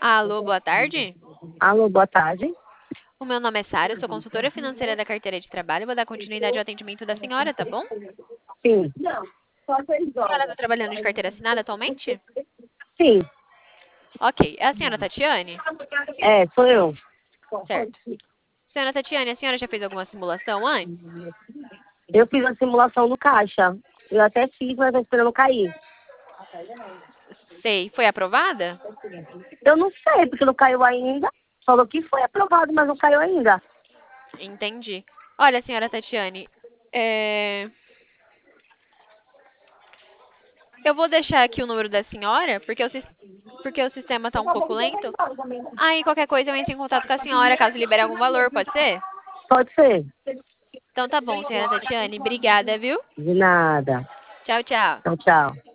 Alô, boa tarde. Alô, boa tarde. O meu nome é Sara, eu sou consultora financeira da carteira de trabalho. Vou dar continuidade ao atendimento da senhora, tá bom? Sim. A senhora está trabalhando de carteira assinada atualmente? Sim. Ok. É a senhora Tatiane? É, sou eu. Certo. Senhora Tatiane, a senhora já fez alguma simulação antes? Eu fiz a simulação do caixa. Eu até fiz, mas tô esperando cair. Sei. Foi aprovada? Eu não sei, porque não caiu ainda. Falou que foi aprovado, mas não caiu ainda. Entendi. Olha, senhora Tatiane, eu vou deixar aqui o número da senhora, porque o sistema está um pouco lento. Aí, qualquer coisa, eu entro em contato com a senhora, caso libere algum valor, pode ser? Pode ser. Então tá bom, senhora Tatiane. Obrigada, viu? De nada. Tchau, tchau. Tchau, tchau.